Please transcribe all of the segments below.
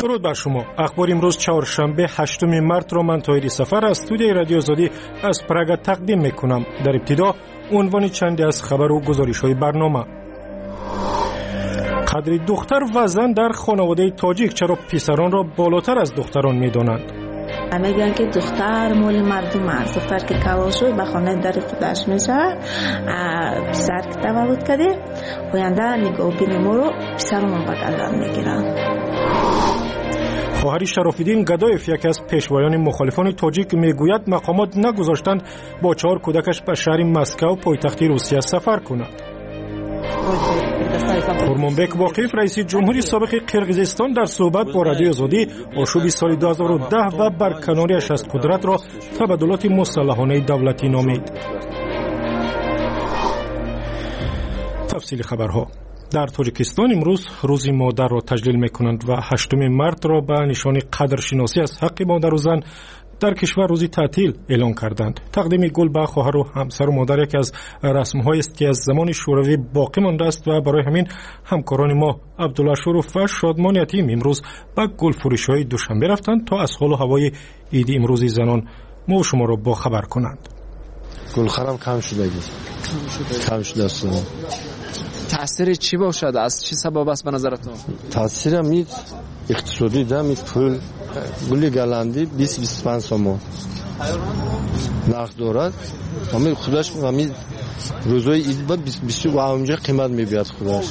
درود بر شما. اخبار امروز چهارشنبه 8 مارس را من طاهری سفر از استودیوی رادیو آزادی از پراگ تقدیم میکنم. در ابتدا عنوان چندی از خبر و گزارش‌های برنامه. قدر دختر و زن در خانواده تاجیک، چرا پسران را بالاتر از دختران می‌دانند؟ میگن که دختر مال مردم است. دختر که کلاش شد به خانه در خودش میشه، پسر که تولد کرده آینده نگاه بین ما رو پسرمون به گردن میگیرن. خواهر شراف‌الدین گدایف، یکی از پیشوایان مخالفان تاجیک، میگوید مقامات نگذاشتند با 4 کودکش به شهر مسکو پایتخت روسیه سفر کند. خورمانبک واقف، رئیس جمهوری سابق قرقیزستان، در صحبت با رادیو آزادی آشوب سال 2010 و برکناریش از قدرت را تبادلات مسلحانه دولتی نامید. تفصیل خبرها. در تاجیکستان امروز روز مادر را تجلیل می‌کنند و 8 مارس را به نشان قدرشناسی از حق مادر و زن در کشور روزی تعطیل اعلان کردند. تقدیم گل به خواهر و همسر و مادر یکی از رسم‌هایی است که از زمان شوروی باقی مانده است و برای همین همکاران ما عبدالله شروف و شادمان یتیم امروز به گل فروشی‌های دوشنبه رفتند تا از حال و هوای عید امروزی زنان ما و شما را با خبر کنند. گلخرم کم شده است. تأثیر چی باشد؟ از چه سبب است به نظرتون؟ تأثیر امید اقتصادی دامید پول گلی گلندی 20-25 سوم نقد دارد. امید خودش امید روزای عید با 20 و اونجا قیمت می‌بیاد خودش.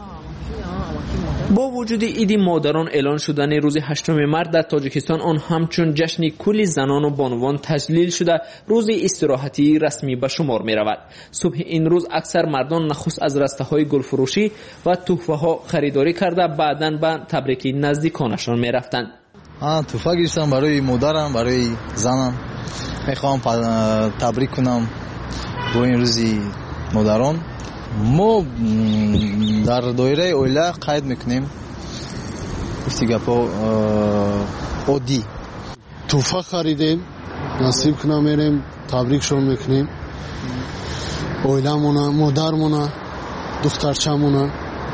با وجود عید مادران اعلان شدن روز 8 مارس در تاجیکستان، آن همچون جشن کل زنان و بانوان تجلیل شده روز استراحتی رسمی به شمار می رود. صبح این روز اکثر مردان نخست از رسته های گل فروشی و تحفه ها خریداری کرده بعداً به تبریک نزدیکانشان می رفتند. تحفه گرفتم برای مادرم، برای زنم. میخوام تبریک کنم با این روز مادران. ما در دایره اویله قید میکنیم گفتی گپا عادی. توفه خریدیم، نصیب کنم میریم تبریکشون میکنیم. اویلمونه، مادرمونه، دخترچمونه،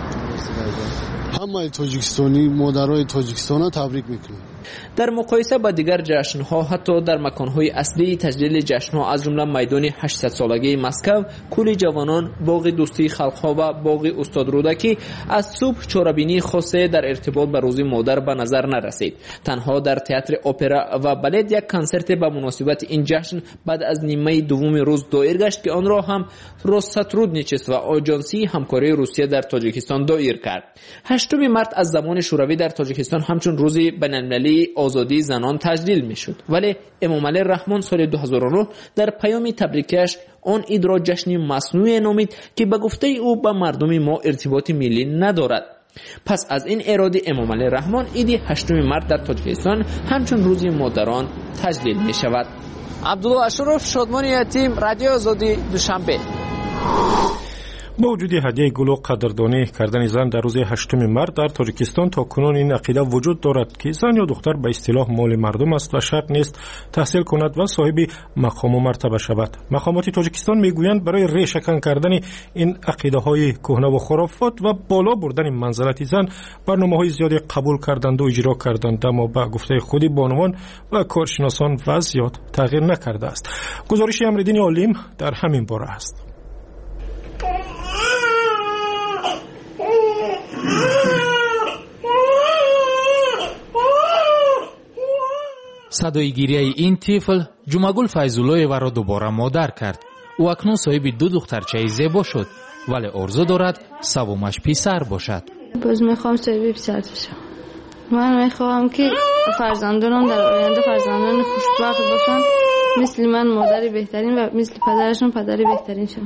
همه تاجیکستانی مادرای تاجیکستان تبریک میکنیم. در مقایسه با دیگر جشن‌ها، حتی در مکان‌های اصلی تجلیل جشن‌ها از جمله میدان 800 سالگی مسکو، کوی جوانان، باغ دوستی خلق‌ها و باغ استاد رودکی از صبح چاره‌بینی خاصی در ارتباط با روز مادر به نظر نرسید. تنها در تئاتر اپرا و بالت یک کنسرت به مناسبت این جشن بعد از نیمه دوم روز دایر گشت که آن را هم روسترودنیچست و آژانسی همکاری روسیه در تاجیکستان دایر کرد. 8 مارس از زمان شوروی در تاجیکستان همچون روز بین‌المللی آزادی زنان تجلیل میشد، ولی امامعلی رحمان سال 2009 در پیام تبریکش آن عید را جشن مصنوعی نامید که به گفته او با مردم ما ارتباط ملی ندارد. پس از این اراده امامعلی رحمان عید 8 مارس در تاجیکستان همچون روز مادران تجلیل می شود. عبدالله شروف، شادمان یتیم، رادیو آزادی، دوشنبه. با وجود هدیه گل و قدردانی کردن زن در روز 8 مارس در تاجیکستان، تا کنون این عقیده وجود دارد که زن یا دختر به اصطلاح مال مردم است و شرط نیست تحصیل کند و صاحب مقام و مرتبه شود. مقامات تاجیکستان میگویند برای ریشه‌کن کردن این عقیده‌های کهنه و خرافات و بالا بردن منزلت زن برنامه‌های زیادی قبول کردند و اجرا کردند، اما با گفته خود بانوان و کارشناسان وضعیت تغییر نکرده است. گزارش امرالدین عالم در همین باره است. صدای گریه این طفل جمعگل فیض‌الله را دوباره مادر کرد. او اکنون صاحب 2 دخترچه زیبا شد، ولی آرزو دارد سومش پسر باشد. باز میخوام صاحب پسر بشم. من میخوام که فرزندانم در آینده فرزندان خوشبخت باشن، مثل من مادر بهترین و مثل پدرشون پدر بهترین شدن.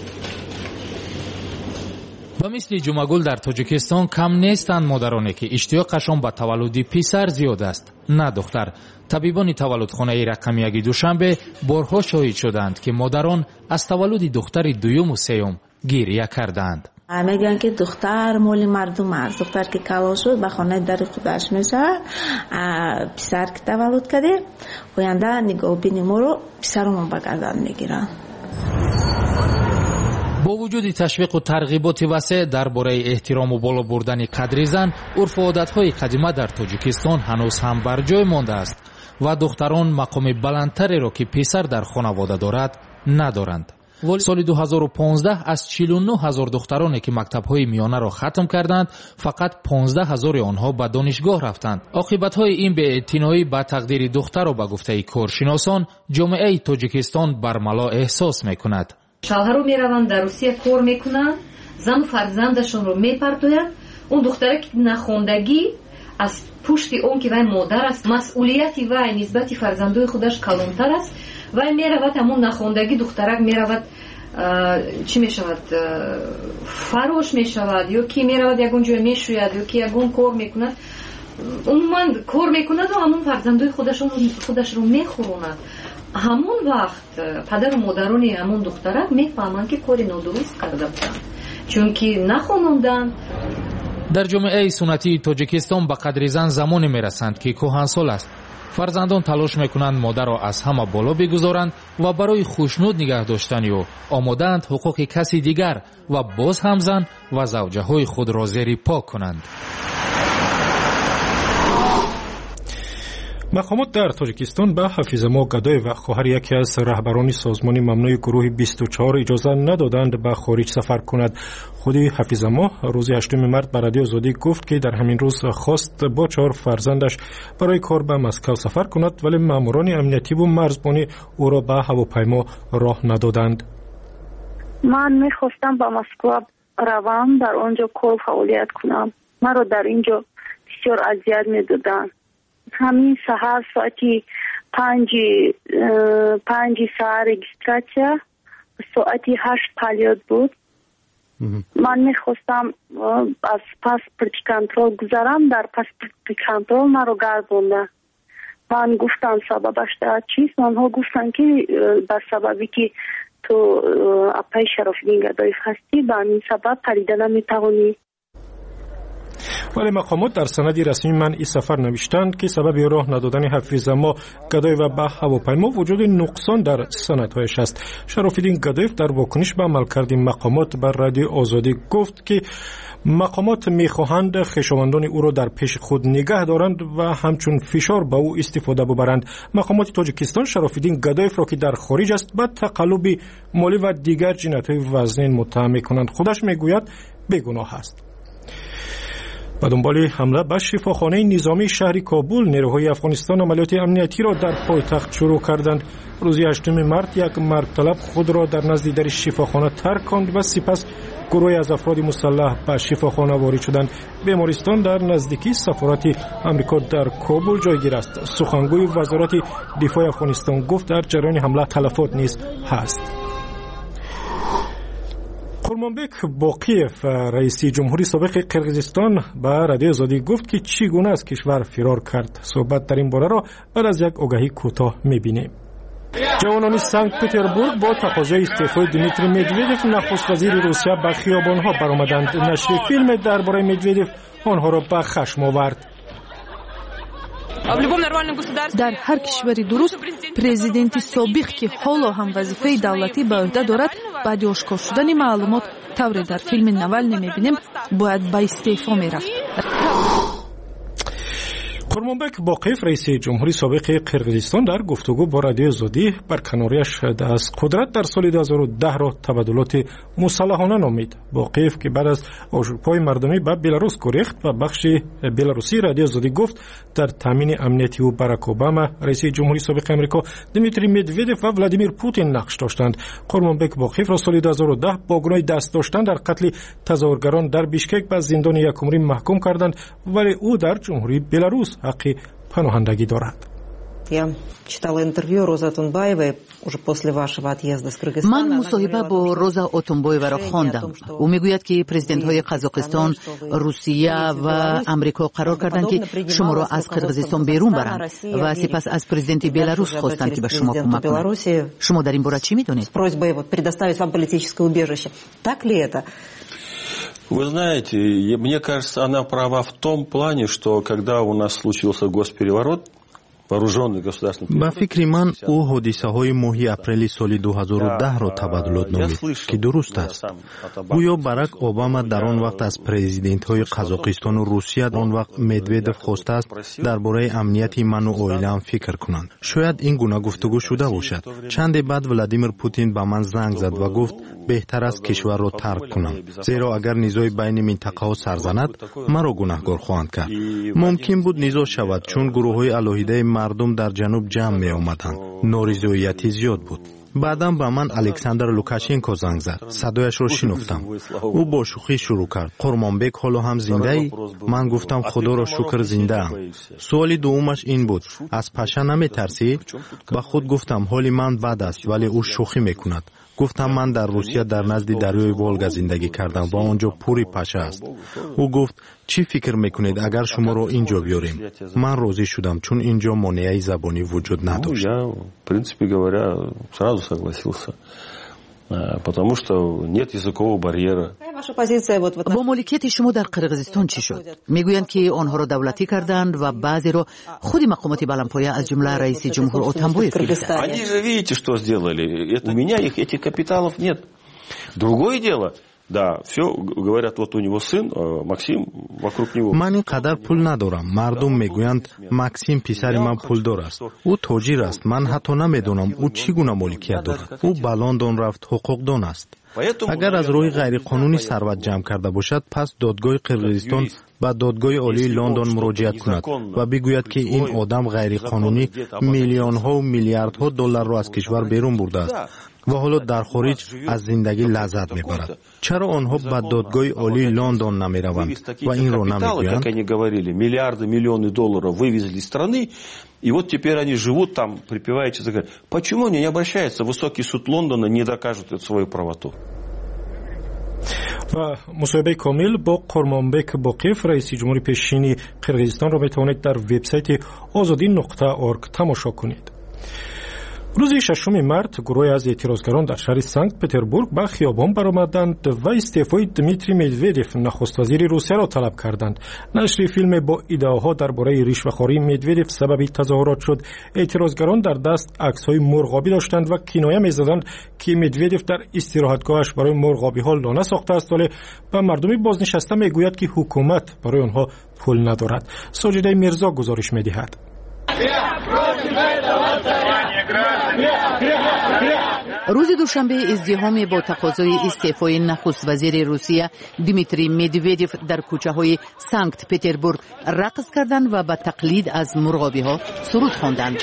و مثل جمعگل در تاجیکستان کم نیستند مادرانی که اشتیاقشان به تولد پسر زیاد است، نه دختر. طبیبان تولدخانه رقم 1 دوشنبه بارها شاهد شدند که مادران از تولد دختر دوم و سوم گریه کردند. میگن که دختر مال مردم است. دختر که کلاش شد به خانه در خودش میشه، پسر که تولد کرده آینده نگاه بین ما رو پسرمون به گردن میگیرن. бо вуҷуди ташвиқу тарғиботи васеъ дар бораи эҳтирому боло бурдани қадри зан, урфу одатҳои қадима дар Тоҷикистон ҳанӯз ҳам бар ҷой мондааст ва духтарон мақоми баландтареро ки писар дар хонавода дорад надоранд. соли 2015 аз 49 ҳазор духтароне ки мактабҳои миёнаро хатм карданд, фақат 15 ҳазори онҳо ба донишгоҳ рафтанд. оқибатҳои ин беэътиноӣ ба тақдири духтаро ба гуфтаи коршиносон ҷомеаи Тоҷикистон бармало эҳсос мекунад. шавҳаро мераванд дар Русия кор мекунанд, зану фарзандашонро мепартоянд. он духтара ки нахондагӣ аз пушти он ки вай модар аст, масъулияти вай нисбати фарзандои худаш калонтар аст. вай меравад ҳамон нахондагӣ духтарак меравад чӣ мешавад, фарош мешавад, ё ки меравад ягон ҷой мешӯяд, ё ки ягон кор мекунад. умуман кор мекунаду ҳамон фарзандои худашро мехӯронад. ҳамон вақт падару модарони ҳамон духтарак мефаҳманд ки кори нодуруст карда буданд, чунки нахононданд. дар ҷомеаи суннатии Тоҷикистон ба қадри зан замоне мерасанд ки кӯҳансол аст. фарзандон талош мекунанд модарро аз ҳама боло бигузоранд ва барои хушнуд нигаҳ доштани ӯ омодаанд ҳуқуқи каси дигар ва боз ҳам зан ва завҷаҳои худро зери по кунанд. мақомот дар Тоҷикистон ба Ҳафизамо Гадоева, хоҳари яке аз раҳбарони созмони мамнӯи гурӯҳи 24 иҷоза надоданд ба хориҷ сафар кунад. худи Ҳафизамо рӯзи 8 март ба Радиои Озодӣ гуфт ки дар ҳамин рӯз хост бо 4 фарзандаш барои кор ба Москав сафар кунад, вале маъмурони амниятиву марзбонӣ ӯро ба ҳавопаймо роҳ надоданд. ман мехостам ба Москва равам, дар он ҷо кор фаъолият кунам. маро дар ин ҷо бисёр азият медоданд. ҳамин саҳар соати 5 саат регистратсия, соати 8 палёт буд. ман мехостам аз паспорти контрол гузарам. дар паспорти контрол маро гардонда. ман гуфтам сабабаш чист? онҳо гуфтанд ки ба сабаби ки ту апаи Шарофиддин Гадоев ҳастӣ, ба ҳамин сабаб парида наметавонӣ. вале мақомот дар санади расмии манъи сафар навиштанд ки сабаби роҳ надодани Ҳафизамо Гадоева ба ҳавопаймо вуҷуди нуқсон дар санадҳояш аст. Шарофиддин Гадоев дар вокуниш ба амалкарди мақомот ба Радиои Озодӣ гуфт ки мақомот мехоҳанд хешовандони ӯро дар пеши худ нигаҳ доранд ва ҳамчун фишор ба ӯ истифода бубаранд. мақомоти Тоҷикистон Шарофиддин Гадоевро ки дар хориҷ аст ба тақаллуби молӣ ва дигар ҷиноятҳои вазнин муттаҳам мекунанд. худаш мегӯяд бегуноҳ аст. ба дунболи ҳамла ба шифохонаи низомии шаҳри Кобул, нерӯҳои Афғонистон амалиёти амниятиро дар пойтахт шурӯъ карданд. рӯзи 8 март як мардталаб худро дар назди дари шифохона тарконд ва сипас гурӯҳе аз афроди мусаллаҳ ба шифохона ворид шуданд. бемористон дар наздикии сафорати Амрико дар Кобул ҷойгир аст. сухангӯи вазорати дифои Афғонистон гуфт дар ҷараёни ҳамла талафот низ ҳаст. Хурмонбек Боқиев, раиси ҷумҳури собиқи Қирғизистон, ба Радиои Озодӣ гуфт ки чӣ гуна аз кишвар фирор кард. суҳбат дар ин бораро баъд аз як огаҳӣ кӯтоҳ мебинем. ҷавонони Санкт Петербург бо тақозои истеъфои Дмитрий Медведев, нахуст вазири Русия, ба хиёбонҳо баромаданд. нашри филме дар бораи Медведев онҳоро ба хашм овард. дар ҳар кишвари дуруст президенти собиқ ки ҳоло ҳам вазифаи давлатӣ ба ӯҳда дорад, баъди ошкор шудани маълумот тавре дар филми Навални мебинем, бояд ба истеъфо мерафт. Хурмонбек Боқиев, раиси ҷумҳури собиқи Қирғизистон, дар гуфтугӯ бо Радиои Озодӣ барканорияш аз қудрат дар соли 2010-ро табаддулоти мусаллаҳона номид. Боқиев ки баъд аз ошӯбҳои мардумӣ ба Беларус гурехт ба бахши беларусии Радиои Озодӣ гуфт дар таъмини амнияти ӯ Барак Обама, раиси ҷумҳури собиқи Амрико, Дмитрий Медведев ва Владимир Путин нақш доштанд. Хурмонбек Боқиевро соли 2010 бо гуноҳи даст доштан дар қатли тазоҳургарон дар Бишкек ба зиндони якумрӣ маҳкум карданд, вале ӯ дар ҷумҳурии Беларус ҳаққи паноҳандагӣ дорад. Я читала интервью Розы Отунбаевой уже после вашего отъезда с Кыргызстана. Ман мусоҳиба бо Роза Отунбоеваро хондам. ӯ мегӯяд ки президентҳои Қазоқистон, Русия ва Амрико қарор карданд ки шуморо аз Қирғизистон берун баранд ва сипас аз президенти Беларус хостанд ки ба шумо кӯмак кунад. шумо дар ин бора чӣ медонед? С просьбой предоставить вам политическое убежище. Так ли это? Вы знаете, мне кажется, она права в том плане, что когда у нас случился госпереворот ба фикри ман ӯ ҳодисаҳои моҳи апрели соли 2010-ро табаддулот номид, ки дуруст аст. гӯё Барак Обама дар он вақт аз президентҳои Қазоқистону Русия он вақт Медведев хостааст дар бораи амнияти ману оилаам фикр кунанд. Шояд ин гуна гуфтугӯ шуда бошад. Чанде баъд Владимир Путин ба ман занг зад ва гуфт беҳтар аст кишварро тарк кунам, зеро агар низои байни минтақаҳо сар занад, маро гунаҳгор хоҳанд кард. мумкин буд низо шавад, чун гурӯҳҳои алоҳидаи мардум дар ҷануб ҷамъ меомаданд. норизоятӣ зиёд буд. баъдан ба ман Александр Лукашенко занг зад. садояшро шинохтам. ӯ бо шӯхӣ шурӯъ кард. Қурмонбек ҳоло ҳам зиндаӣ? Ман гуфтам худоро шукр зиндаам. суоли дуввумаш ин буд: аз паша наметарсӣ? ба худ гуфтам ҳоли ман бад аст, вале ӯ шӯхӣ мекунад. гуфтам ман дар Русия дар назди дарёи Волга зиндагӣ кардам ва он ҷо пури паша аст. ӯ гуфт: чӣ фикр мекунед агар шуморо ин ҷо биёрем? ман розӣ шудам, чун ин ҷо монеаи забонӣ вуҷуд надошт. Я, в принципе говоря, сразу согласился. Потому что нет языкового барьера. бо моликияти шумо дар Қирғизистон чӣ шуд? мегӯянд ки онҳоро давлатӣ карданд ва баъзеро худи мақомоти баландпоя аз ҷумла раиси ҷумҳур Отамбоев гирифтанд. Они же видите, что сделали. У меня этих капиталов нет. Другое дело. Да, все говорят, вот у него сын Максим, вокруг него. Ман ин қадар пул надорам. Мардум мегӯянд Максим писари ман пулдор аст. ӯ тоҷир аст. Ман ҳатто намедонам ӯ чӣ гуна моликият дорад. ӯ ба Лондон рафт, ҳуқуқдон аст. агар аз рӯи ғайриқонунӣ сарват ҷамъ карда бошад, пас додгоҳи Қирғизистон ба додгоҳи олии Лондон муроҷиат кунад ва бигӯяд ки ин одам ғайриқонунӣ миллионҳо миллиардҳо долларро аз кишвар берун бурдааст ва ҳоло дар хориҷ аз зиндагӣ лаззат мебарад. чаро онҳо ба додгоҳи олии Лондон намераванд ва инро намегӯянд? Как они говорили, миллиарды, миллионы долларов вывезли из страны, и вот теперь они живут там, припеваючи. Почему они не обращаются? Высокий суд Лондона не докажет свою правоту. و مصاحبه کامل با قرمانبک باقیف رئیس جمهوری پیشینی قرقیزستان را میتوانید در وبسایت azadi.org تماشا کنید. روز 6 مارس گروهی از اعتراضگران در شهر سنت پتربورگ به خیابان برآمدند و استعفای دمیتری مدودیف نخست وزیر روسیه را طلب کردند. نشر فیلم با ایده‌ها درباره رشوه‌خواری مدودیف سبب تظاهرات شد. اعتراضگران در دست عکس‌های مرغابی داشتند و کنایه می‌زدند که مدودیف در استراحتگاهش برای مرغابی‌ها لانه ساخته است، ولی به مردم بازنشسته میگوید که حکومت برای آنها پول ندارد. ساجده میرزا گزارش می‌دهد. روز دوشنبه ازدحام با تقاضای استعفای نخست وزیر روسیه دیمیتری مدودیف در کوچه‌های سانکت پتربورگ رقص کردند و به تقلید از مرغابی‌ها سرود خواندند.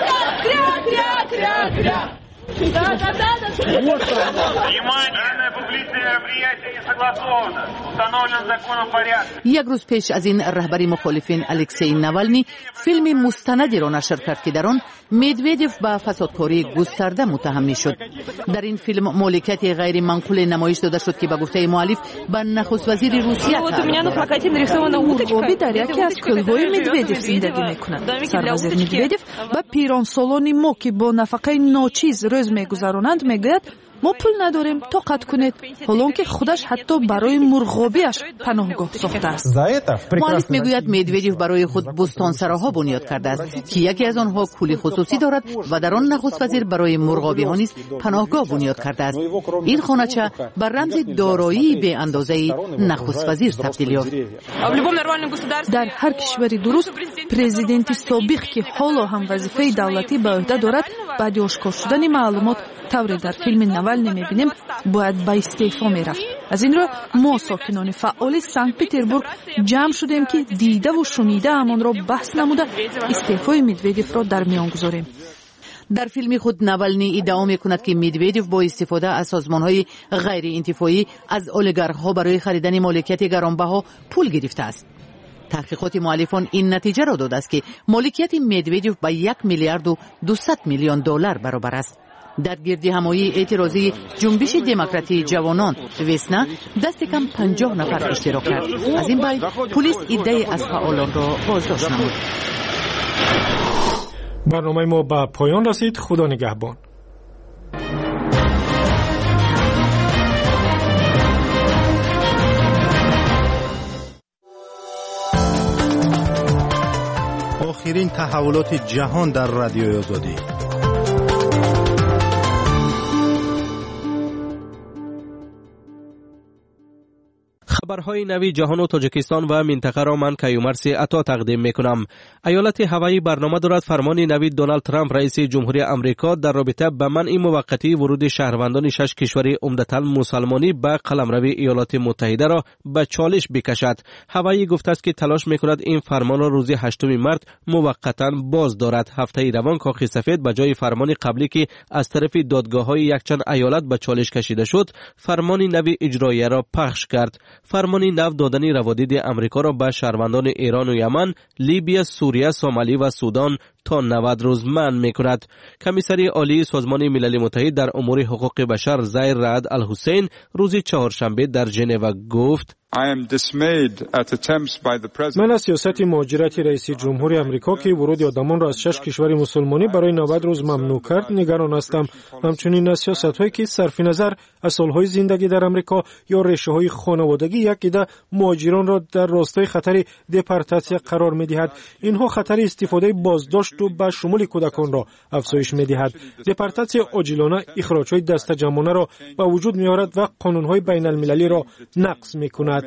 یک روز پیش از این رهبر مخالفین الکسی ناوالنی فیلم مستندی را نشر کرد که در آن مدودیف به فسادکاری گسترده متهم می‌شد. در این فیلم مالکیت غیر منقول نمایش داده شد که به گفته مؤلف به نخست وزیر روسیه مرغابی در یکی از کلبه‌های مدودیف زندگی می‌کنند. سربازیر مدودیف به پیرانسالان ما که با نفقه ناچیز روز می‌گذرانند میگوید ما پول نداریم طاقت کنید، حالان که خودش حتی برای مرغابیش پناهگاه ساخته است. مؤلف میگوید مدودیف برای خود بستانسراها بنیاد کرده است که یکی از آنها کولی خصوصی دارد و در آن نخست وزیر برای مرغابی‌ها نیز پناهگاه بنیاد کرده است. این خانه‌چه بر رمز دارایی به اندازه نخست وزیر تبدیل یافت. در هر کشوری درست پرزیدنت سابق که حالا هم وظیفه دولتی به عهده دارد بعد آشکار شدن معلومات طوری در فیلم ناوالنی می‌بینیم باید به استعفا می‌رفت. از این رو ما ساکنان فعال سنت پتربورگ جمع شدیم که دیده و شنیده همان را بحث نموده استعفای مدودیف را در میان گذاریم. در فیلم خود ناوالنی ادعا می‌کند که مدودیف با استفاده از سازمان‌های غیر انتفاعی از اولیگارخ‌ها برای خریدن مالکیت گرانبها پول گرفته است. تحقیقات مؤلفان این نتیجه را داده است که مالکیت مدودیف به 1 میلیارد و 200 میلیون دلار برابر است. در گردهمایی اعتراضی جنبش دموکراتی جوانان وسنا دست کم 50 نفر اشتراک کرد. از این بین پلیس عده‌ای از فعالان را بازداشت نمود. برنامه ما به پایان رسید. خدا نگهبان. آخرین تحولات جهان در رادیوی آزادی. خبرهای نوی جهان و تاجیکستان و منطقه را من کیومرث عطا تقدیم میکنم. ایالت هوایی برنامه دارد فرمان نوی دونالد ترامپ رئیس جمهوری آمریکا در رابطه به منع موقتی ورود شهروندان 6 کشور عمدتاً مسلمانی به قلمرو ایالات متحده را به چالش بکشد. هوایی گفته است که تلاش میکند این فرمان را روز 8 مارس موقتاً باز دارد. هفته روان کاخ سفید به جای فرمان قبلی که از طرف دادگاه‌های یکچند ایالت به چالش کشیده شد، فرمان نوی اجرایی را پخش کرد. فرمان نو دادن روادید امریکا را به شهروندان ایران و یمن، لیبی، سوریه، سومالی و سودان تا 90 روز منع می‌کند. کمیسری عالی سازمان ملل متحد در امور حقوق بشر زیر رعد الحسین روز چهارشنبه در ژنو گفت: من از سیاست مهاجرتی رئیس جمهور آمریکا که ورود آدمان را از 6 کشور مسلمانی برای 90 روز ممنوع کرد نگران هستم. همچنین از سیاست‌هایی که صرف نظر از سال‌های زندگی در آمریکا یا رشته‌های خانوادگی یک عده مهاجران را در راستای خطر دپورتاسیون قرار می‌دهد. اینها خطر استفاده بازداشت و به شمول کودکان را افزایش می‌دهد. دپورتاسیون عاجلانه اخراج‌های دسته‌جمعانه را به وجود می‌آورد و قانون‌های بین‌المللی را نقض می‌کند.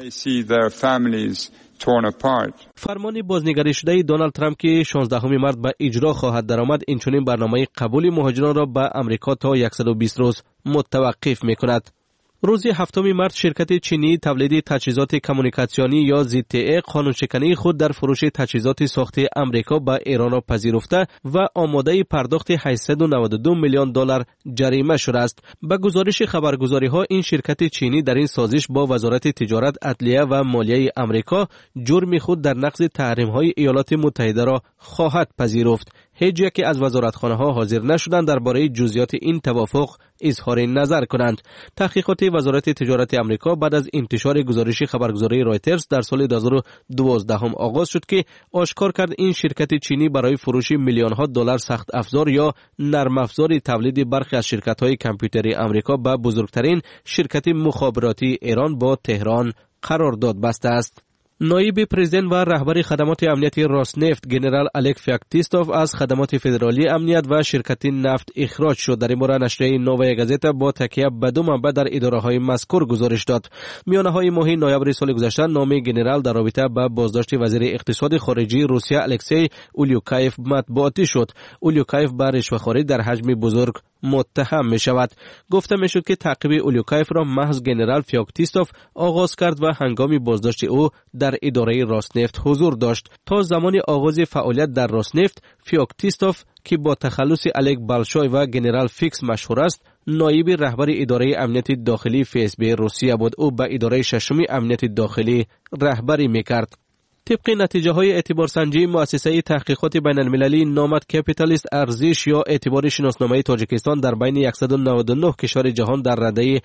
فرمان بازنگری شده دونالد ترامپ که 16 مارس به اجرا خواهد درآمد، اینچنین برنامه قبول مهاجران را به آمریکا تا 120 روز متوقف می‌کند. روز 7 مارس شرکت چینی تولید تجهیزات کمونیکاسیونی یا ZTE قانونشکنی خود در فروش تجهیزات ساخته آمریکا به ایران را پذیرفته و آماده پرداخت 892 میلیون دلار جریمه شده است. به گزارش خبرگزاری‌ها این شرکت چینی در این سازش با وزارت تجارت، عدلیه و مالیه آمریکا جرم خود در نقض تحریم‌های ایالات متحده را خواهد پذیرفت. هیچ یک از وزارتخانه‌ها حاضر نشدند درباره جزئیات این توافق اظهار نظر کنند. تحقیقات وزارت تجارت آمریکا بعد از انتشار گزارش خبرگزاری رایترز در سال 2012 آغاز شد که آشکار کرد این شرکت چینی برای فروش میلیون‌ها دلار سخت افزار یا نرم افزار تولید برخی از شرکت‌های کامپیوتری آمریکا به بزرگترین شرکت مخابراتی ایران با تهران قرارداد بسته است. نایب پرزیدنت و رهبر خدمات امنیتی راسنفت گنرال الک فیاکتیستوف از خدمات فدرالی امنیت و شرکت نفت اخراج شد. در این مورد نشریه نووای گازتا با تکیه به 2 منبع در اداره‌های مذکور گزارش داد. میانه‌های ماه نوامبر سال گذشته نام گنرال در رابطه با بازداشت وزیر اقتصاد خارجی روسیه الکسی اولیوکایف مطبوعاتی شد. اولیوکایف به رشوه‌خوری در حجم بزرگ متهم می شود. گفته می شد که تعقیب اولیوکایف را محض گنرال فیاکتیستوف آغاز کرد و هنگام بازداشت او در اداره راسنفت حضور داشت. تا زمان آغاز فعالیت در راسنفت، فیاکتیستوف که با تخلص الک بالشوی و گنرال فیکس مشهور است، نایب رهبر اداره امنیت داخلی FSB روسیه بود. او به اداره ششم امنیت داخلی رهبری میکرد. طبق نتیجه های اعتبار سنجی مؤسسه تحقیقات بین المللی نامد کپیتالیست ارزش یا اعتبار شناسنامه تاجیکستان در بین 199 کشور جهان در رده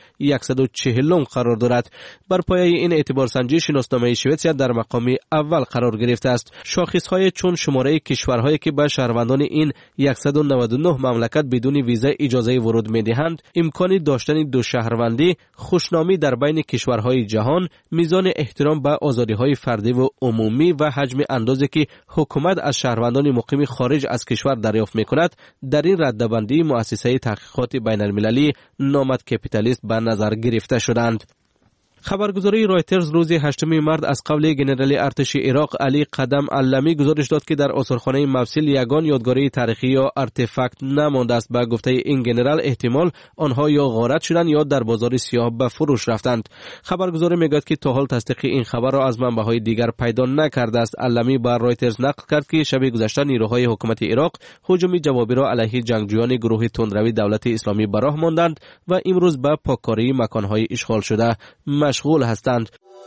140 قرار دارد. بر پایه این اعتبار سنجی شناسنامه شوئیسریا در مقام اول قرار گرفته است. شاخص های چون شماره کشورهایی که به شهروندان این 199 مملکت بدون ویزا اجازه ورود می‌دهند، امکان داشتن دو شهروندی، خوشنامی در بین کشورهای جهان، میزان احترام به آزادی‌های فردی و عمومی و حجم اندازی که حکومت از شهروندان مقیم خارج از کشور دریافت می‌کند، در این رده‌بندی مؤسسه تحقیقات بین المللی نامد کپیتالیست به نظر گرفته شدند. خبرگزاری رایترز روز 8 مارس از قول گنرال ارتش عراق علی قدم علمی گزارش داد که در آثارخانه موصل یگان یادگاری تاریخی یا آرتفاکت نمانده است. با گفته این گنرال احتمال آنها یا غارت شدند یا در بازار سیاه به فروش رفتند. خبرگزاری میگوید که تا حال تصدیق این خبر را از منبع‌های دیگر پیدا نکرده است. علمی بر رایترز نقل کرد که شب گذشته نیروهای حکومت عراق هجوم جوابی را علیه جنگجویان گروه تندروی دولت اسلامی به راه ماندند و امروز به پاککاری مکان‌های اشغال شده مشغول هستند.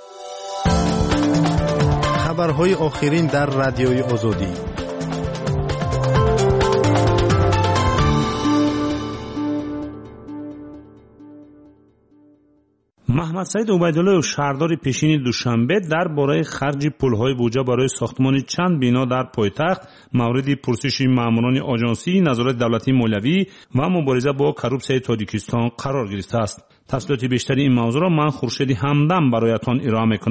خبرهای آخرین در رادیوی آزادی. محمد سعید عبیدالله شهردار پیشین دوشنبه درباره خرج پول‌های بودجه برای ساختمان چند بنا در پایتخت مورد پرسش ماموران آژانسی نظارت دولتی مولوی و مبارزه با کروپسیون تاجیکستان قرار گرفته است. تفصیلات بیشتری این موضوع را من خورشید همدم برایتان ارائه می‌کنم.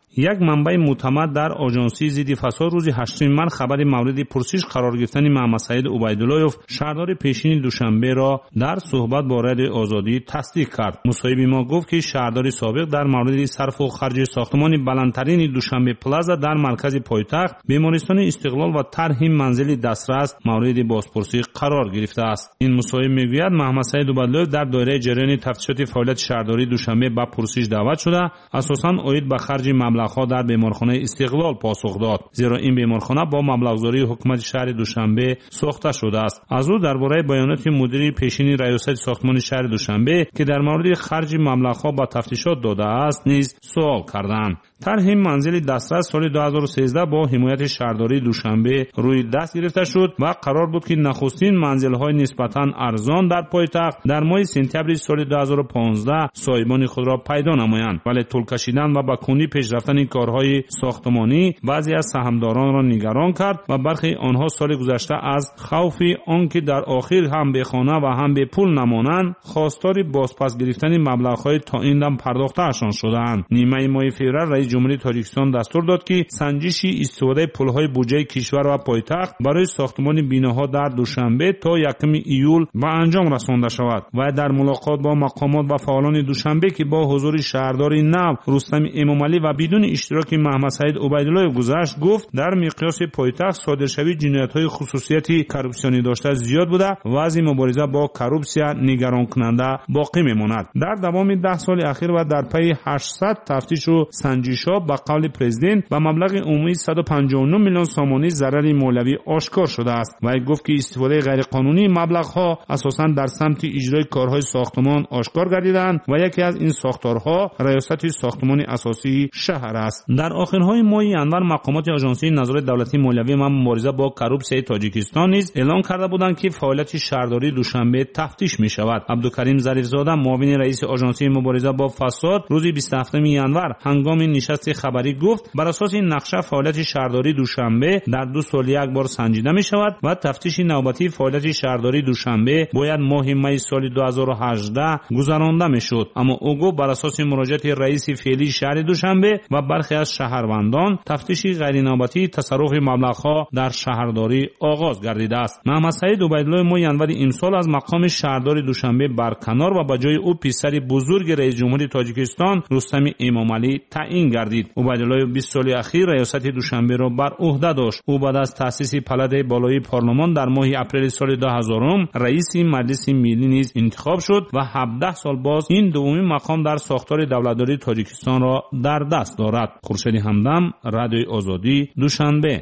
یک منبع معتمد در آژانسی ضد فساد روز 8 مارس خبر مورد پرسش قرار گرفتن محمد سعید عبیداللهیوف شهردار پیشین دوشنبه را در صحبت با رادیو آزادی تصدیق کرد. مصاحب ما گفت که شهردار سابق در مورد صرف و خرج ساختمان بلندترین دوشنبه پلازا در مرکز پایتخت، بیمارستان استقلال و طرح منزل دسترس مورد بازپرسی قرار گرفته است. این مصاحب میگوید محمد سعید عبیداللهیوف در دایره جریان تفتیشات فعالیت شهرداری دوشنبه به پرسش دعوت شده، اساساً عاید به خرج مبلغ‌ها در بیمارخانه استقلال پاسخ داد، زیرا این بیمارخانه با مبلغ‌زایی حکومت شهر دوشنبه ساخته شده است. از او درباره بیانات مدیر پیشین ریاست ساختمان شهر دوشنبه که در مورد خرج مبلغ‌ها به تفتیشات داده است نیز سوال کردند. طرح منزل دسترس سال 2013 با حمایت شهرداری دوشنبه روی دست گرفته شد و قرار بود که نخستین منزل‌های نسبتاً ارزان در پایتخت در ماه سپتامبر سال 2015 صاحبان خود را پیدا نمایند، ولی طول کشیدن و با کندی پیش رفتن کارهای ساختمانی بعضی از سهامداران را نگران کرد و برخی آنها سال گذشته از خوف آنکه در آخر هم به خانه و هم به پول نمانند خواستار بازپس گرفتن مبلغ‌های تا این دم پرداخته‌شان شدند. نیمه ماه فوریه رئیس جمهوری تاجیکستان دستور داد که سنجش استفاده پول‌های بودجه کشور و پایتخت برای ساختمان بیناها در دوشنبه تا 1 ایول به انجام رسانده شود و در ملاقات با مقامات و فعالان دوشنبه که با حضور شهردار نو رستم امامعلی و بدون اشتراک محمد سعید عبیداللهیوف گذشت، گفت در مقیاس پایتخت صادرشوی جنایت‌های خصوصیتی کروپسیونی داشته زیاد بوده و وضع مبارزه با کروپسیا نگران کننده باقی میماند. در دوام 10 سال اخیر و در پی 800 تفتیش و سنجش‌ها به قول پرزیدنت با مبلغ عمومی 159 میلیون سامانی ضرر مالیوی آشکار شده است و گفت که استفاده غیرقانونی مبلغ‌ها اساساً در سمت اجرای کارهای ساختمان آشکار گردیدند و یکی از این ساختارها ریاست ساختمان اساسی شهر است. در آخرهای ماه ژانویه مقامات آژانسی نظارت دولتی مالیوی و مبارزه با کروپسیای تاجیکستان نیز اعلام کرده بودند که فعالیت شهرداری دوشنبه تفتیش می شود. عبدالکریم ظریفزاده معاون رئیس آژانسی مبارزه با فساد روز 27 ژانویه هنگام نشست خبری گفت بر اساس این نقشه فعالیت شهرداری دوشنبه در 2 سال یک بار سنجیده می شود و تفتیش نوبتی فعالیت شهرداری دوشنبه باید ماه می سال 2018 گذرانده می شد. اما او گفت بر اساس مراجعه رئیس فعلی شهر دوشنبه و برخی از شهروندان تفتیش غیر نوبتی تصرف مبلغ‌ها در شهرداری آغاز گردیده است. محمد سعید عبیدالله ماه ژانویه امسال از مقام شهردار دوشنبه برکنار و به جای او پسر بزرگ رئیس جمهوری تاجیکستان رستم امامعلی تعیین گردید. عبیدالله 20 سال اخیر ریاست دوشنبه را بر عهده داشت. او بعد از تأسیس پلده بالای پارلمان در ماه اپریل سال 2000 رئیس مجلس ملی نیز انتخاب شد و 17 سال باز این دومین مقام در ساختار دولتداری تاجیکستان را در دست دارد. خورشید همدم، رادیو آزادی، دوشنبه.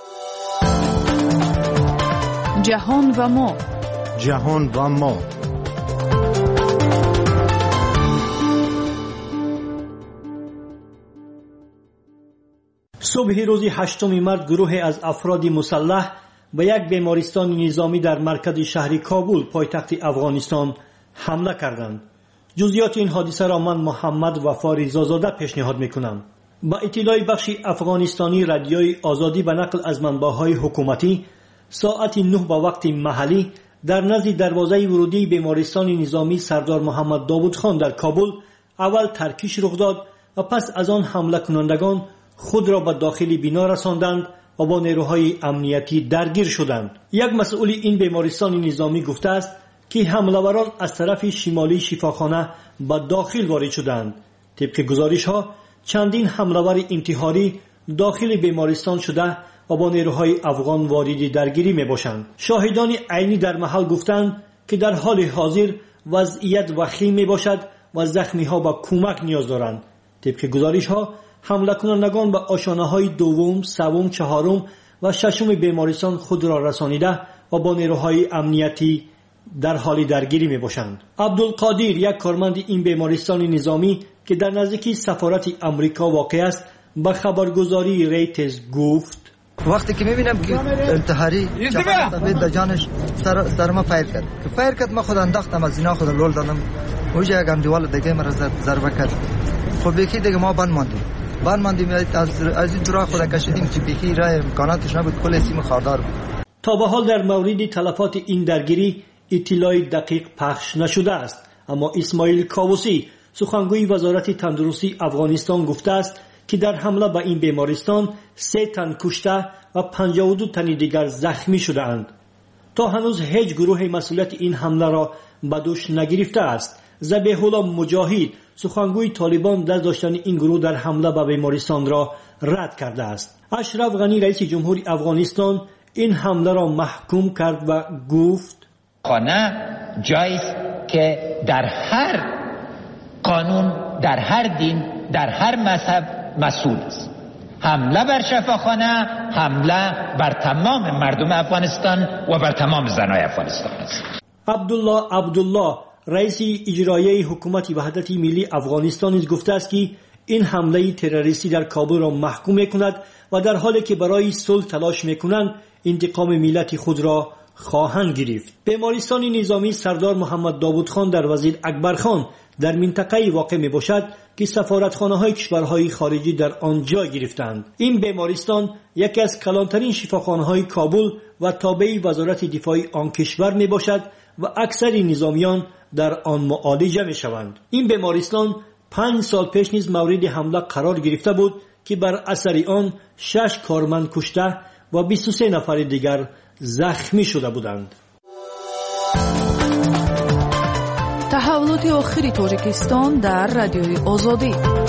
جهان و ما. جهان و ما. صبح روز 8 مارس گروه از افراد مسلح به یک بیمارستان نظامی در مرکز شهر کابل پایتخت افغانستان حمله کردند. جزئیات این حادثه را من محمد وفا رضازاده پیشنهاد میکنم. با اطلاع بخش افغانستانی رادیوی آزادی به نقل از منبع‌های حکومتی ساعت 9 به وقت محلی در نزد دروازه ورودی بیمارستان نظامی سردار محمد داوود خان در کابل اول ترکیش رخ داد و پس از آن حمله کنندگان خود را به داخل بنا رساندند و با نیروهای امنیتی درگیر شدند. یک مسئول این بیمارستان نظامی گفته است که حمله‌وران از طرف شمالی شفاخانه به داخل وارد شدند. طبق گزارش‌ها چندین حمله‌ور انتحاری داخل بیمارستان شده و با نیروهای افغان وارد درگیری می‌باشند. شاهدان عینی در محل گفتند که در حال حاضر وضعیت وخیم می‌باشد و زخمی‌ها به کمک نیاز دارند. طبق گزارش‌ها حمله کنندگان به آشانه‌های دوم، سوم، چهارم و ششم بیمارستان خود را رسانیده و با نیروهای امنیتی در حال درگیری می‌باشند. عبدالقادر یک کارمند این بیمارستان نظامی که در نزدیکی سفارت امریکا واقع است به خبرگزاری ریتز گفت وقتی که می‌بینم که انتحاری چپت در جانش سر ما فایر کرد که فایر کرد، ما خود انداختم از اینا خود لول دادم اوجا یک دیوال دیگه مرا ضربه کرد. خب یکی دیگه ما بند ماندیم از این طرح خود کشیدیم که بیخی راه امکاناتش نبود، کل سیم خاردار بود. تا به حال در مورد تلفات این درگیری اطلاع دقیق پخش نشده است، اما اسماعیل کاووسی سخنگوی وزارت تندرستی افغانستان گفته است که در حمله به این بیمارستان 3 تن کشته و 52 تن دیگر زخمی شدند. تا هنوز هیچ گروه مسئولیت این حمله را به دوش نگرفته است. ذبیح الله مجاهد سخنگوی طالبان دست داشتن این گروه در حمله به بیمارستان را رد کرده است. اشرف غنی رئیس جمهوری افغانستان این حمله را محکوم کرد و گفت خانه جایی است که در هر قانون، در هر دین، در هر مذهب مسئول است. حمله بر شفاخانه حمله بر تمام مردم افغانستان و بر تمام زنای افغانستان است. عبدالله رئیس اجرایی حکومت وحدت ملی افغانستان نیز گفته است که این حمله تروریستی در کابل را محکوم می‌کند و در حالی که برای صلح تلاش می‌کنند انتقام ملت خود را خواهند گرفت. بیمارستان نظامی سردار محمد داوود خان در وزیر اکبر خان در منطقه واقع می باشد که سفارتخانه‌های کشورهای خارجی در آن جای گرفتند. این بیمارستان یکی از کلانترین شفاخانه‌های کابل و تابع وزارت دفاع آن کشور می باشد و اکثر نظامیان در آن معالجه می شوند. این بیمارستان 5 سال پیش نیز مورد حمله قرار گرفته بود که بر اثر آن 6 کارمند کشته و 23 نفر دیگر زخمی شده بودند. تحولات آخری تاجیکستان در رادیوی آزادی.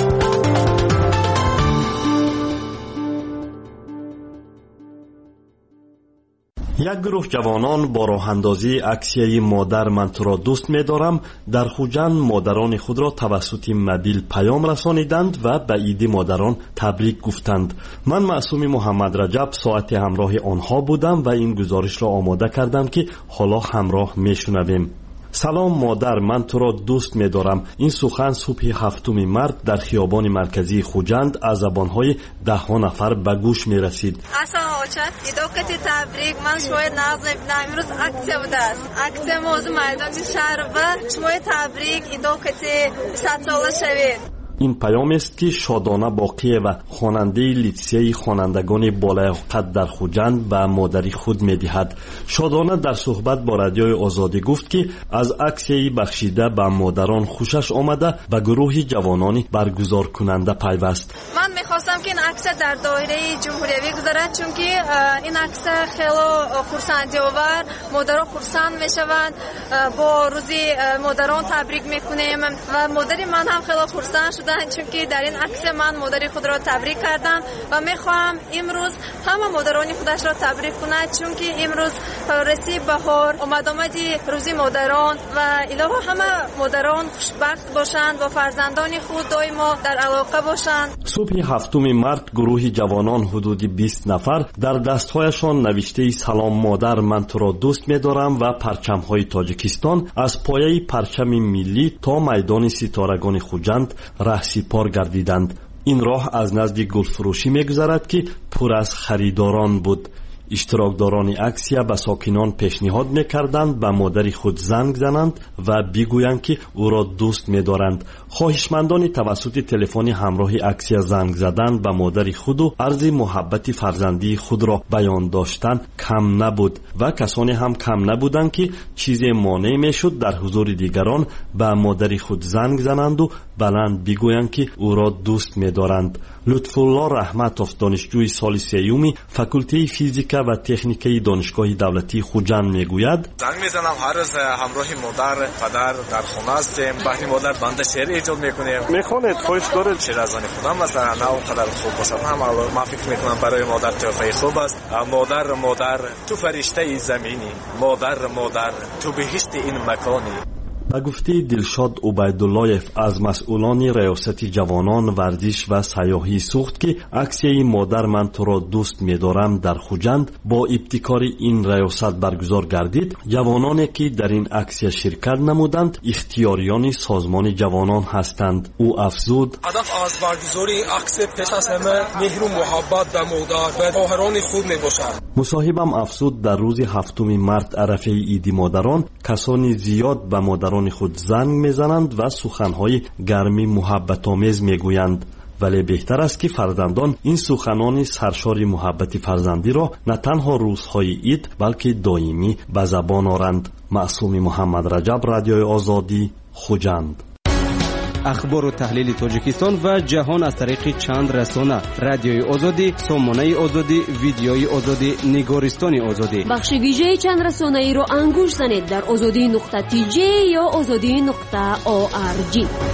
یک گروه جوانان با راه اندازی عکسیه مادر من تو را دوست می دارم در خوجند مادران خود را توسط موبیل پیام رسانیدند و به عید مادران تبریک گفتند. من معصوم محمد رجب ساعت همراه آنها بودم و این گزارش را آماده کردم که حالا همراه می شنویم. سلام مادر، من تو را دوست می دارم. این سخن صبح 7 مارس در خیابان مرکزی خوجند از زبانهای 10 نفر به گوش می رسید. اصلا اوچت ایدوکتی تبریک من شوی نازم امروز اکسیه بوده است. اکسیه موضوع میدان شهر و شوی تبریک ایدوکتی 100 ساله شوید. این پیام است که شادانه باقیه و خواننده لیتسیه خوانندگان بالایقت در خوجند به مادری خود می‌دهد. شادانه در صحبت با رادیوی آزادی گفت که از عکسی بخشیده به مادران خوشش آمده به گروه جوانانی برگزار کننده پیوست. من می‌خواستم که این عکس در دایره جمهوری بگذارد چون که این عکس خیلی خرسندی آور، مادران خرسند میشوند، با روزی مادران تبریک میکنیم و مادری من هم خیلی خرسند چون که در این عکس من مادری خود را تبریک کردم و میخواهم امروز همه مادران خودش را تبریک کند چون که امروز رسید بهار آمدی روزی مادران و الهی همه مادران خوشبخت باشند و فرزندان خود دائما در علاقه باشند. صبح 7 مارس گروه جوانان حدود 20 نفر در دستهایشان نوشته سلام مادر من تو را دوست می‌دارم و پرچم‌های تاجیکستان از پایه پرچم ملی تا میدان ستارگان خوجند رهسپار گردیدند. این راه از نزد گلفروشی می‌گذرد که پر از خریداران بود. اشتراکداران عکسیه به ساکنان پیشنهاد می‌کردند به مادری خود زنگ زنند و بگویند که او را دوست می‌دارند. خواهشمندان توسط تلفن همراه عکسیه زنگ زدن به مادری خود و عرض محبت فرزندی خود را بیان داشتن کم نبود و کسانی هم کم نبودند که چیزی مانع می‌شد در حضور دیگران به مادری خود زنگ زنند و بلند بگویند که او را دوست می‌دارند. لطفالله رحمتوف دانشجوی سال 3 فاکولته فیزیک و تکنیکی دانشگاه دولتی خوجند میگوید زنگ میزنم هر روز همراه مادر پدر در خانه هستیم. وقتی مادر بنده شعر ایجاد میکنیم میخونید خوش دارید شعر از آن خودم مثلا نه اونقدر خوب باشه اما ما فکر میکنم برای مادر تحفه خوب است. مادر تو فرشته ای زمینی، مادر تو بهشت این مکانی. به گفته دلشاد عبیداللهیف از مسئولان ریاست جوانان ورزش و سیاحی سوخت که عکسی مادر من تو را دوست می‌دارم در خوجند با ابتکار این ریاست برگزار گردید. جوانانی که در این عکس شرکت نمودند اختیاریان سازمان جوانان هستند. او افزود هدف از برگزاری عکس پیش از همه مهر و محبت به مادر و خواهران خود میباشد. مصاحبم افزود در روز 7 مارس عرفه عید مادران کسانی زیاد به مادران خود زنگ میزنند و سخنهای گرمی محبت آمیز میگویند. ولی بهتر است که فرزندان این سخنان سرشار محبت فرزندی را نه تنها روزهای عید بلکه دائمی به زبان آورند. معصوم محمد رجب، رادیوی آزادی، خوجند. اخبار و تحلیل تاجیکستان و جهان از طریق چند رسانه: رادیوی آزادی، سامانه آزادی، ویدیوی آزادی، نگارستان آزادی. بخش ویژه چند رسانه‌ای را انگوش زنید در azadi.tj یا azadi.org.